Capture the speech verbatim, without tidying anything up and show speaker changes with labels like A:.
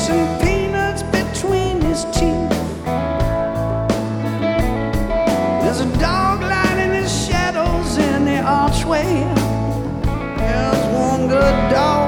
A: some peanuts between his teeth. There's a dog lighting his shadows in the archway. There's one good dog